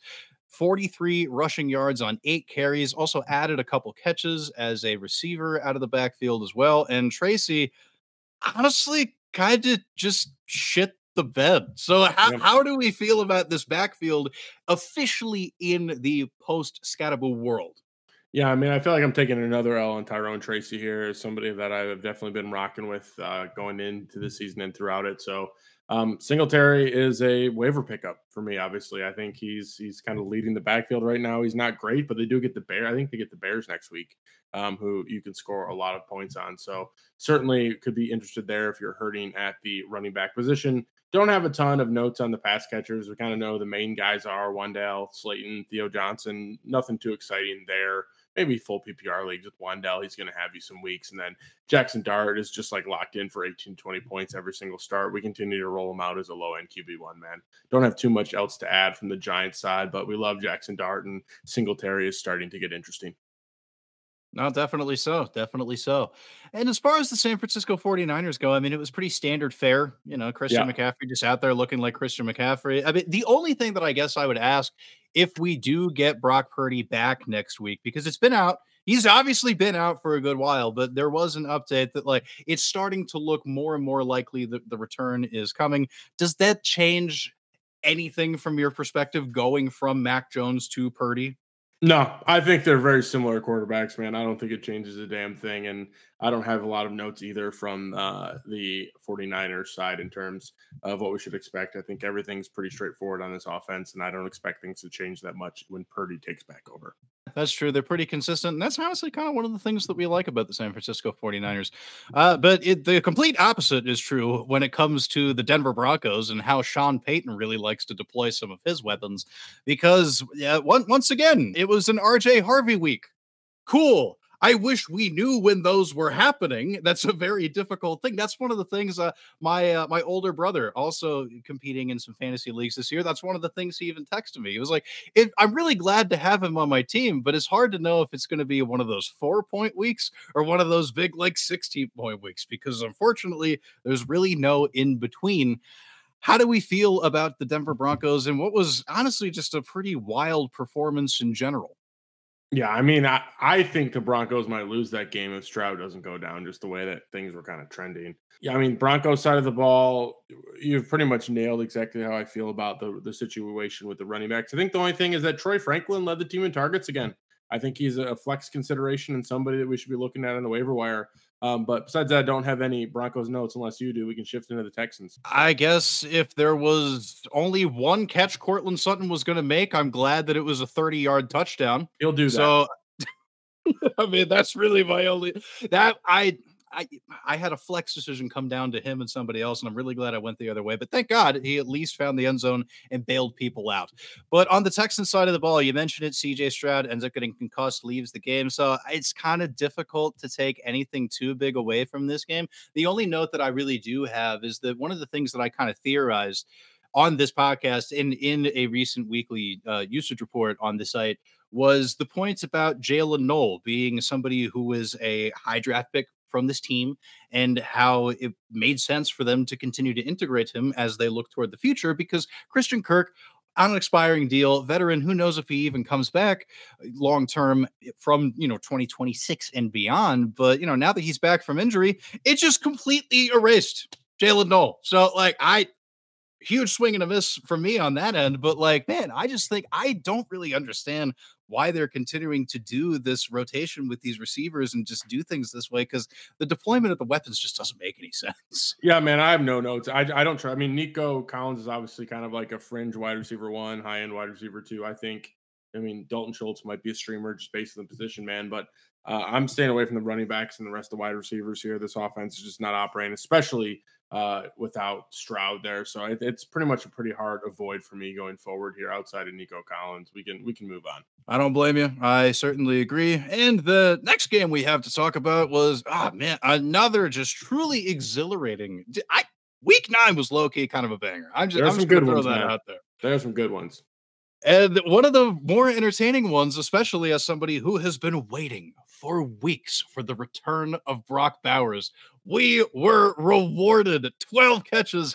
43 rushing yards on 8 carries, also added a couple catches as a receiver out of the backfield as well. And Tracy honestly kind of just shit the bed. So how do we feel about this backfield officially in the post-Scatterbo world? Yeah, I mean, I feel like I'm taking another L on Tyrone Tracy here, somebody that I've definitely been rocking with going into the season and throughout it. So Singletary is a waiver pickup for me. Obviously, I think he's kind of leading the backfield right now. He's not great, but they do get the Bears. I think they get the Bears next week, who you can score a lot of points on. So certainly could be interested there if you're hurting at the running back position. Don't have a ton of notes on the pass catchers. We kind of know the main guys are Wan'Dale, Slayton, Theo Johnson. Nothing too exciting there. Maybe full PPR leagues with Wan'Dale. He's going to have you some weeks. And then Jackson Dart is just like locked in for 18, 20 points every single start. We continue to roll him out as a low-end QB1, man. Don't have too much else to add from the Giants side, but we love Jackson Dart, and Singletary is starting to get interesting. No, definitely so. Definitely so. And as far as the San Francisco 49ers go, I mean, it was pretty standard fare. You know, Christian McCaffrey just out there looking like Christian McCaffrey. I mean, the only thing that I guess I would ask if we do get Brock Purdy back next week, because it's been out, he's obviously been out for a good while, but there was an update that like it's starting to look more and more likely that the return is coming. Does that change anything from your perspective going from Mac Jones to Purdy? No, I think they're very similar quarterbacks, man. I don't think it changes a damn thing. And I don't have a lot of notes either from the 49ers side in terms of what we should expect. I think everything's pretty straightforward on this offense, and I don't expect things to change that much when Purdy takes back over. That's true. They're pretty consistent. And that's honestly kind of one of the things that we like about the San Francisco 49ers. But the complete opposite is true when it comes to the Denver Broncos and how Sean Payton really likes to deploy some of his weapons. Because once again, it was an RJ Harvey week. Cool. I wish we knew when those were happening. That's a very difficult thing. That's one of the things my older brother, also competing in some fantasy leagues this year, that's one of the things he even texted me. He was like, I'm really glad to have him on my team, but it's hard to know if it's going to be one of those 4-point weeks or one of those big like 16-point weeks, because unfortunately there's really no in between. How do we feel about the Denver Broncos and what was honestly just a pretty wild performance in general? Yeah, I mean, I think the Broncos might lose that game if Stroud doesn't go down, just the way that things were kind of trending. Yeah, I mean, Broncos side of the ball, you've pretty much nailed exactly how I feel about the situation with the running backs. I think the only thing is that Troy Franklin led the team in targets again. I think he's a flex consideration and somebody that we should be looking at on the waiver wire. But besides that, I don't have any Broncos notes unless you do. We can shift into the Texans. I guess if there was only one catch Cortland Sutton was going to make, I'm glad that it was a 30-yard touchdown. He'll do that. So I mean, that's really my only that I had a flex decision come down to him and somebody else, and I'm really glad I went the other way. But thank God he at least found the end zone and bailed people out. But on the Texans side of the ball, you mentioned it, CJ Stroud ends up getting concussed, leaves the game. So it's kind of difficult to take anything too big away from this game. The only note that I really do have is that one of the things that I kind of theorized on this podcast in a recent weekly usage report on the site was the points about Jalen Knoll being somebody who was a high draft pick from this team and how it made sense for them to continue to integrate him as they look toward the future because Christian Kirk on an expiring deal, veteran, who knows if he even comes back long term from 2026 and beyond. But now that he's back from injury, it just completely erased Jalen Knoll. So huge swing and a miss from me on that end. But man, I just think I don't really understand why they're continuing to do this rotation with these receivers and just do things this way because the deployment of the weapons just doesn't make any sense. Yeah, man, I have no notes. I don't try. I mean, Nico Collins is obviously kind of like a fringe wide receiver 1, high end wide receiver 2. I mean, Dalton Schultz might be a streamer just based on the position, man. But I'm staying away from the running backs and the rest of the wide receivers here. This offense is just not operating, especially without Stroud there. So it's pretty much a pretty hard avoid for me going forward here outside of Nico Collins. We can move on. I don't blame you. I certainly agree. And the next game we have to talk about was, another just truly exhilarating. Week 9 was low-key kind of a banger. I'm just going to throw that out there. There's some good ones. And one of the more entertaining ones, especially as somebody who has been waiting for weeks for the return of Brock Bowers, we were rewarded 12 catches,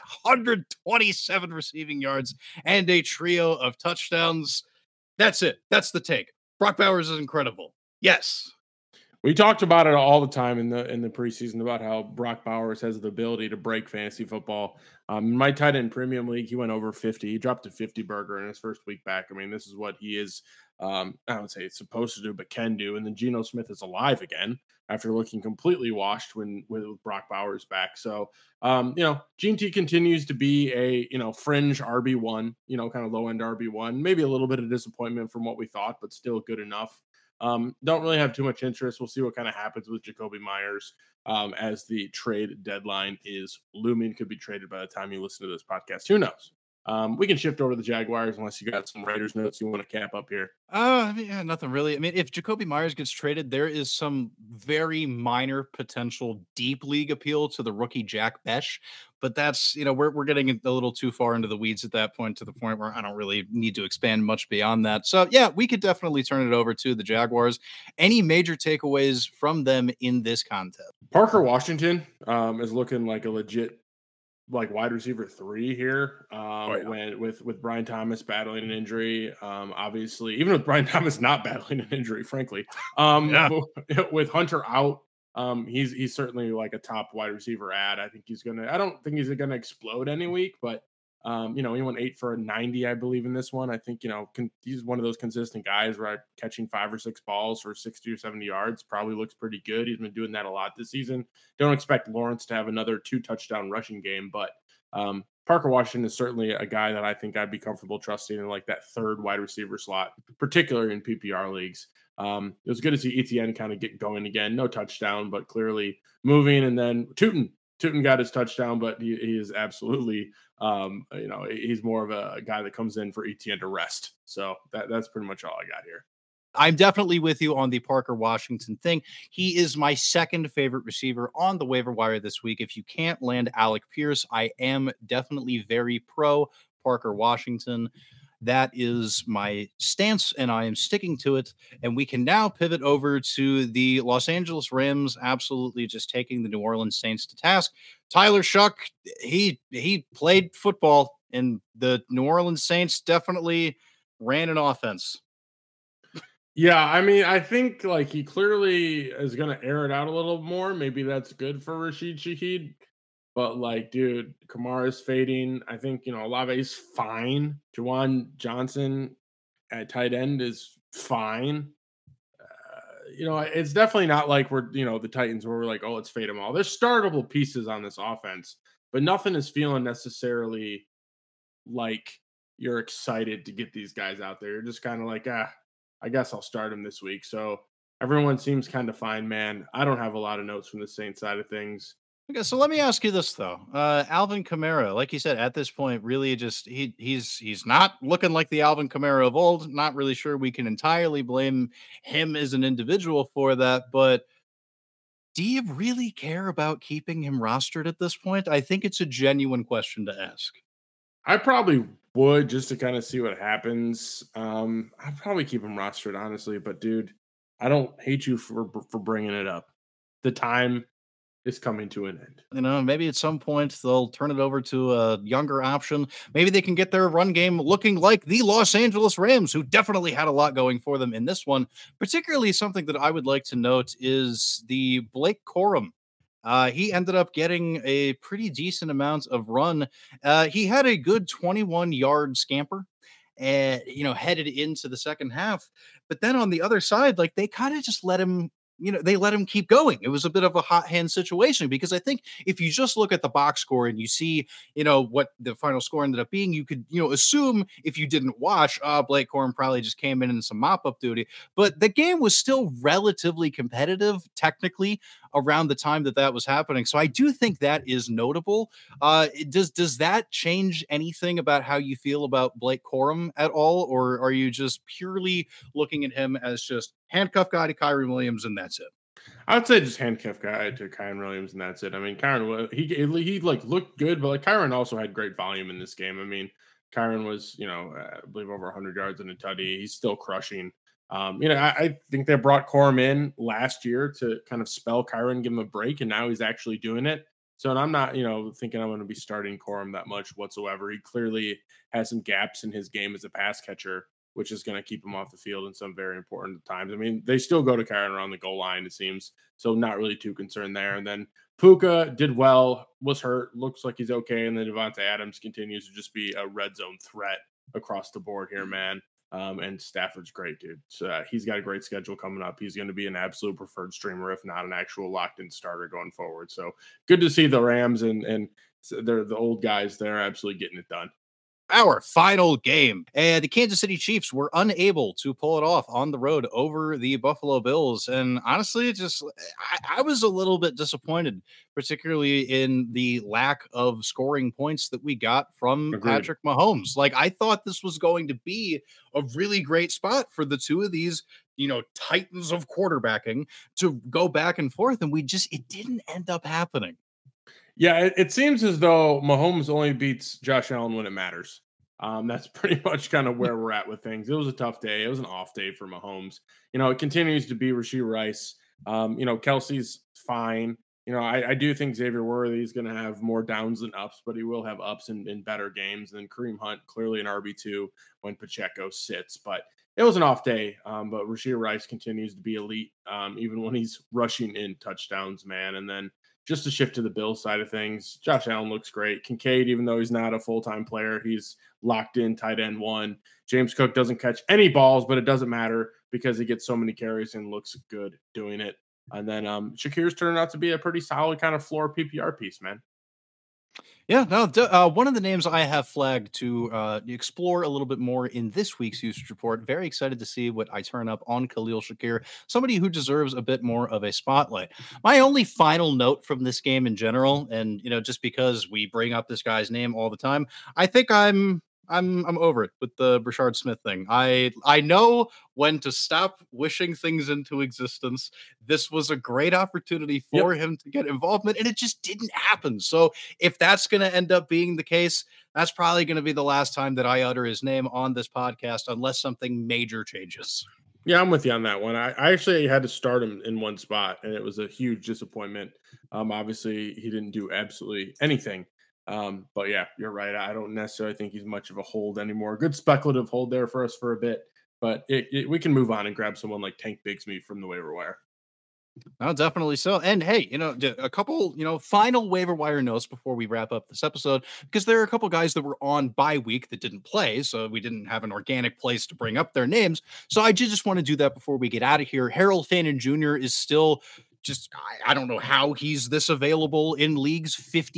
127 receiving yards, and a trio of touchdowns. That's it. That's the take. Brock Bowers is incredible. Yes. We talked about it all the time in the preseason about how Brock Bowers has the ability to break fantasy football. In my tight end premium league, he went over 50. He dropped to 50 burger in his first week back. I mean, this is what he is, I would say it's supposed to do, but can do. And then Geno Smith is alive again after looking completely washed with Brock Bowers back. So, Gene T continues to be a, fringe RB1, kind of low end RB1, maybe a little bit of disappointment from what we thought, but still good enough. Don't really have too much interest. We'll see what kind of happens with Jakobi Meyers as the trade deadline is looming. Could be traded by the time you listen to this podcast. Who knows? We can shift over to the Jaguars unless you got some Raiders notes you want to cap up here. Nothing really. I mean, if Jakobi Meyers gets traded, there is some very minor potential deep league appeal to the rookie Jack Besh, but that's, we're getting a little too far into the weeds at that point, to the point where I don't really need to expand much beyond that. So yeah, we could definitely turn it over to the Jaguars. Any major takeaways from them in this contest? Parker Washington is looking like a legit wide receiver 3 here when with Brian Thomas battling an injury. Obviously, even with Brian Thomas not battling an injury, frankly, with Hunter out, he's certainly like a top wide receiver ad. I don't think he's gonna explode any week, but he went 8 for 90, I believe, in this one. I think, he's one of those consistent guys where catching 5 or 6 balls for 60 or 70 yards probably looks pretty good. He's been doing that a lot this season. Don't expect Lawrence to have another 2 touchdown rushing game, but Parker Washington is certainly a guy that I think I'd be comfortable trusting in like that third wide receiver slot, particularly in PPR leagues. It was good to see Etienne kind of get going again. No touchdown, but clearly moving. And then Tootin got his touchdown, but he is absolutely, he's more of a guy that comes in for Etienne to rest. So that's pretty much all I got here. I'm definitely with you on the Parker Washington thing. He is my second favorite receiver on the waiver wire this week. If you can't land Alec Pierce, I am definitely very pro Parker Washington. That is my stance, and I am sticking to it. And we can now pivot over to the Los Angeles Rams, absolutely just taking the New Orleans Saints to task. Tyler Shuck, he played football, and the New Orleans Saints definitely ran an offense. Yeah, I mean, I think he clearly is going to air it out a little more. Maybe that's good for Rashid Shaheed. But dude, Kamara's fading. I think, Olave's fine. Juwan Johnson at tight end is fine. It's definitely not like we're, the Titans where we're like, oh, let's fade them all. There's startable pieces on this offense, but nothing is feeling necessarily like you're excited to get these guys out there. You're just kind of like, I guess I'll start them this week. So Everyone seems kind of fine, man. I don't have a lot of notes from the Saints side of things. Okay, so let me ask you this though. Alvin Kamara, like you said, at this point, really just he's not looking like the Alvin Kamara of old. Not really sure we can entirely blame him as an individual for that, but do you really care about keeping him rostered at this point? I think it's a genuine question to ask. I probably would just to kind of see what happens. I'd probably keep him rostered, honestly. But dude, I don't hate you for bringing it up. The time is coming to an end. You know, maybe at some point they'll turn it over to a younger option. Maybe they can get their run game looking like the Los Angeles Rams, who definitely had a lot going for them in this one. Particularly something that I would like to note is the Blake Corum. He ended up getting a pretty decent amount of run. He had a good 21-yard scamper and headed into the second half. But then on the other side, like they kind of just let him they let him keep going. It was a bit of a hot hand situation because I think if you just look at the box score and you see, what the final score ended up being, you could, assume if you didn't watch, Blake Corum probably just came in some mop up duty. But the game was still relatively competitive, technically, around the time that was happening. So I do think that is notable. Does that change anything about how you feel about Blake Corum at all, or are you just purely looking at him as just handcuff guy to Kyren Williams and that's it? I would say just handcuff guy to Kyren Williams and that's it. I mean, Kyren he like looked good, but like Kyren also had great volume in this game. I mean, Kyren was I believe over 100 yards in a tutty. He's still crushing. I think they brought Corum in last year to kind of spell Kyren, give him a break, and now he's actually doing it. So and I'm not, thinking I'm going to be starting Corum that much whatsoever. He clearly has some gaps in his game as a pass catcher, which is going to keep him off the field in some very important times. I mean, they still go to Kyren around the goal line, it seems. So not really too concerned there. And then Puka did well, was hurt, looks like he's okay. And then Devontae Adams continues to just be a red zone threat across the board here, man. And Stafford's great, dude. So he's got a great schedule coming up. He's going to be an absolute preferred streamer, if not an actual locked-in starter going forward. So good to see the Rams and they're the old guys. They're absolutely getting it done. Our final game. And the Kansas City Chiefs were unable to pull it off on the road over the Buffalo Bills. And honestly, I was a little bit disappointed, particularly in the lack of scoring points that we got from Agreed. Patrick Mahomes. Like, I thought this was going to be a really great spot for the two of these, titans of quarterbacking to go back and forth. And it didn't end up happening. Yeah, it seems as though Mahomes only beats Josh Allen when it matters. That's pretty much kind of where we're at with things. It was a tough day. It was an off day for Mahomes. It continues to be Rashee Rice. Kelsey's fine. I do think Xavier Worthy is going to have more downs than ups, but he will have ups in better games. And Kareem Hunt, clearly an RB2 when Pacheco sits. But it was an off day. But Rashee Rice continues to be elite, even when he's rushing in touchdowns, man. And then just to shift to the Bills side of things, Josh Allen looks great. Kincaid, even though he's not a full-time player, he's locked in tight end one. James Cook doesn't catch any balls, but it doesn't matter because he gets so many carries and looks good doing it. And then Shakir's turned out to be a pretty solid kind of floor PPR piece, man. Yeah, no, one of the names I have flagged to explore a little bit more in this week's usage report. Very excited to see what I turn up on Khalil Shakir, somebody who deserves a bit more of a spotlight. My only final note from this game in general, and just because we bring up this guy's name all the time, I think I'm over it with the Brashard Smith thing. I know when to stop wishing things into existence. This was a great opportunity for him to get involvement, and it just didn't happen. So if that's going to end up being the case, that's probably going to be the last time that I utter his name on this podcast, unless something major changes. Yeah, I'm with you on that one. I actually had to start him in one spot, and it was a huge disappointment. Obviously, he didn't do absolutely anything. But yeah, you're right. I don't necessarily think he's much of a hold anymore. Good speculative hold there for us for a bit, but we can move on and grab someone like Tank Bigsby from the waiver wire. No, definitely so. And hey, a couple, final waiver wire notes before we wrap up this episode, because there are a couple guys that were on bye week that didn't play. So we didn't have an organic place to bring up their names. So I just want to do that before we get out of here. Harold Fannin Jr. is still I don't know how he's this available in leagues.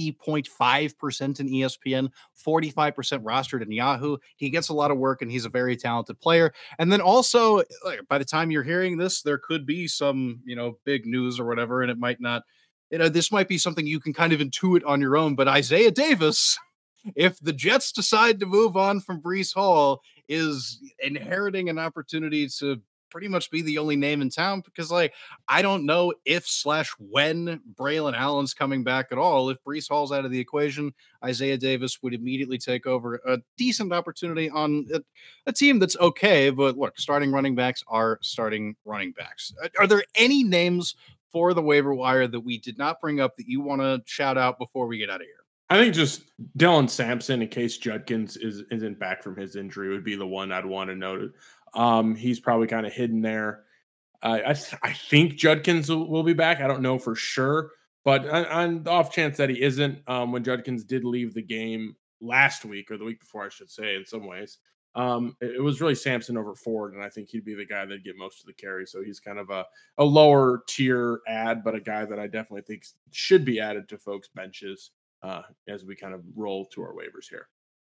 50.5% in ESPN, 45% rostered in Yahoo. He gets a lot of work and he's a very talented player. And then also, by the time you're hearing this, there could be some, big news or whatever, and it might not, this might be something you can kind of intuit on your own. But Isaiah Davis, if the Jets decide to move on from Breece Hall, is inheriting an opportunity to pretty much be the only name in town, because I don't know if/when Braylon Allen's coming back at all. If Breece Hall's out of the equation, Isaiah Davis would immediately take over a decent opportunity on a team that's okay. But look, starting running backs are starting running backs. Are there any names for the waiver wire that we did not bring up that you want to shout out before we get out of here? I think just Dylan Sampson, in case Judkins isn't back from his injury, would be the one I'd want to note. He's probably kind of hidden there. I think Judkins will be back. I don't know for sure, but on the off chance that he isn't, when Judkins did leave the game last week, or the week before, I should say, in some ways, it was really Sampson over Ford, and I think he'd be the guy that'd get most of the carry. So he's kind of a lower tier ad, but a guy that I definitely think should be added to folks' benches as we kind of roll to our waivers here.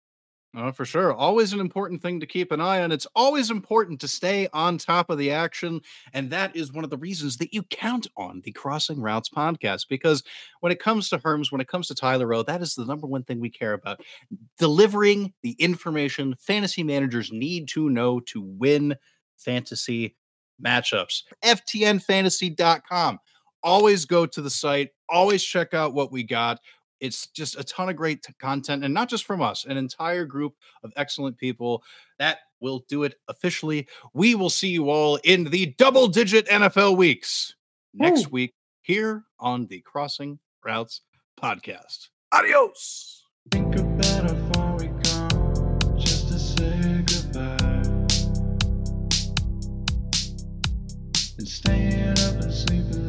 Oh, for sure. Always an important thing to keep an eye on. It's always important to stay on top of the action. And that is one of the reasons that you count on the Crossing Routes podcast, because when it comes to Herms, when it comes to Tyler Rowe, that is the number one thing we care about. Delivering the information fantasy managers need to know to win fantasy matchups. FTNfantasy.com. Always go to the site. Always check out what we got. It's just a ton of great content, and not just from us, an entire group of excellent people. That will do it officially. We will see you all in the double-digit NFL weeks next week here on the Crossing Routes podcast. Adios. Think about how far we come just to say goodbye. And staying up and sleeping